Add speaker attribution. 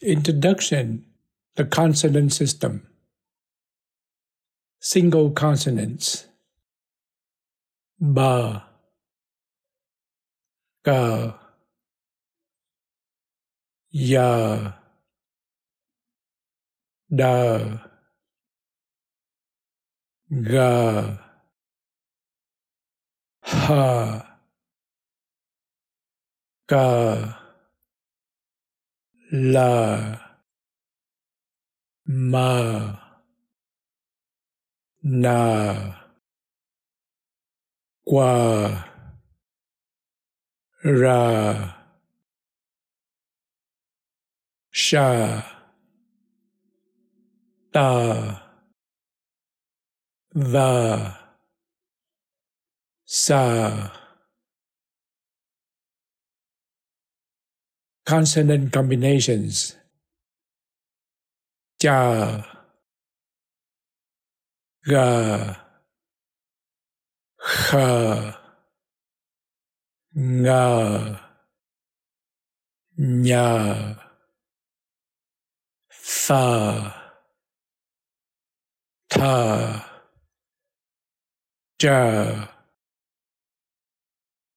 Speaker 1: Introduction: the consonant system. Single consonants: ba, ga, ya, da, ga, ha, ga, la, ma, na, qua, ra, sha, ta, va, sa. Consonant combinations: cha, ga, kha, nga, nya, tha, ta, ja.